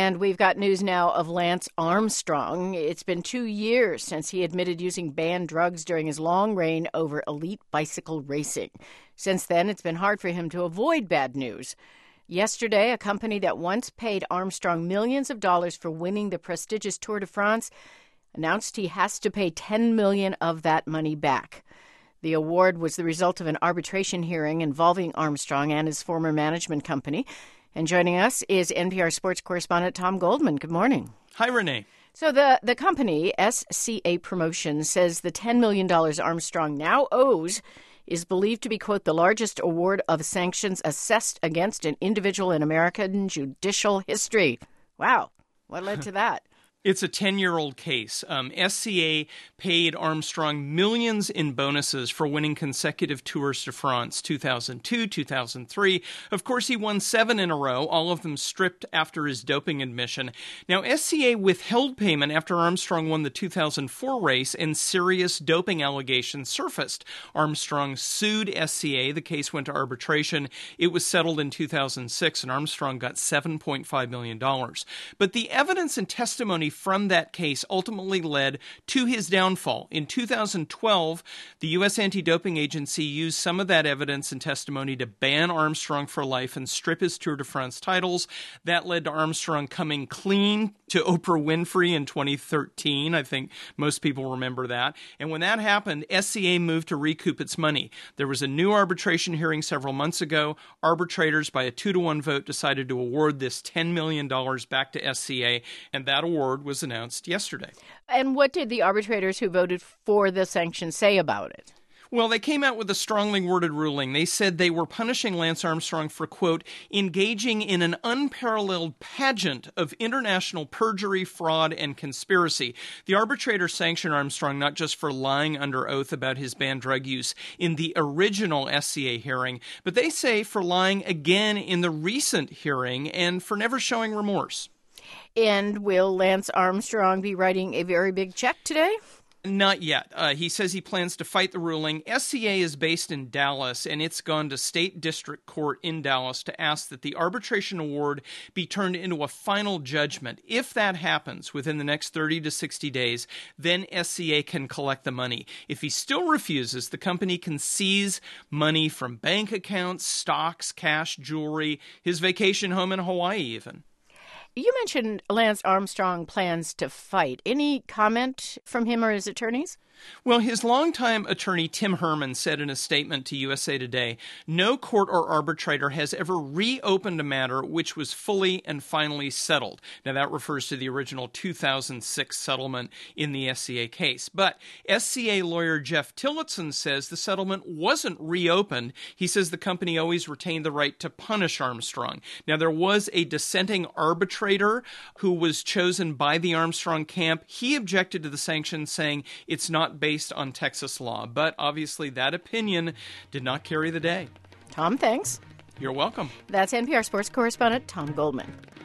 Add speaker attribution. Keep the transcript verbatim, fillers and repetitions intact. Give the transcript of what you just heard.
Speaker 1: And we've got news now of Lance Armstrong. It's been two years since he admitted using banned drugs during his long reign over elite bicycle racing. Since then, it's been hard for him to avoid bad news. Yesterday, a company that once paid Armstrong millions of dollars for winning the prestigious Tour de France announced he has to pay ten million dollars of that money back. The award was the result of an arbitration hearing involving Armstrong and his former management company. And joining us is N P R sports correspondent Tom Goldman. Good morning.
Speaker 2: Hi, Renee.
Speaker 1: So the, the company, S C A Promotions, says the ten million dollars Armstrong now owes is believed to be, quote, the largest award of sanctions assessed against an individual in American judicial history. Wow. What led to that?
Speaker 2: It's a ten-year-old case. Um, S C A paid Armstrong millions in bonuses for winning consecutive Tours de France, two thousand two, two thousand three. Of course, he won seven in a row, all of them stripped after his doping admission. Now, S C A withheld payment after Armstrong won the two thousand four race and serious doping allegations surfaced. Armstrong sued S C A. The case went to arbitration. It was settled in two thousand six, and Armstrong got seven point five million dollars. But the evidence and testimony from that case ultimately led to his downfall. In two thousand twelve, the U S Anti-Doping Agency used some of that evidence and testimony to ban Armstrong for life and strip his Tour de France titles. That led to Armstrong coming clean to Oprah Winfrey in twenty thirteen. I think most people remember that. And when that happened, S C A moved to recoup its money. There was a new arbitration hearing several months ago. Arbitrators, by a two to one vote, decided to award this ten million dollars back to S C A, and that award was announced yesterday.
Speaker 1: And what did the arbitrators who voted for the sanction say about it?
Speaker 2: Well, they came out with a strongly worded ruling. They said they were punishing Lance Armstrong for, quote, engaging in an unparalleled pageant of international perjury, fraud, and conspiracy. The arbitrator sanctioned Armstrong not just for lying under oath about his banned drug use in the original S C A hearing, but they say for lying again in the recent hearing and for never showing remorse.
Speaker 1: And will Lance Armstrong be writing a very big check today?
Speaker 2: Not yet. Uh, he says he plans to fight the ruling. S C A is based in Dallas, and it's gone to state district court in Dallas to ask that the arbitration award be turned into a final judgment. If that happens within the next thirty to sixty days, then S C A can collect the money. If he still refuses, the company can seize money from bank accounts, stocks, cash, jewelry, his vacation home in Hawaii even.
Speaker 1: You mentioned Lance Armstrong plans to fight. Any comment from him or his attorneys?
Speaker 2: Well, his longtime attorney, Tim Herman, said in a statement to U S A Today, no court or arbitrator has ever reopened a matter which was fully and finally settled. Now, that refers to the original two thousand six settlement in the S C A case. But S C A lawyer Jeff Tillotson says the settlement wasn't reopened. He says the company always retained the right to punish Armstrong. Now, there was a dissenting arbitrator who was chosen by the Armstrong camp. He objected to the sanctions, saying it's not based on Texas law, but obviously that opinion did not carry the day.
Speaker 1: Tom, thanks.
Speaker 2: You're welcome.
Speaker 1: That's N P R sports correspondent Tom Goldman.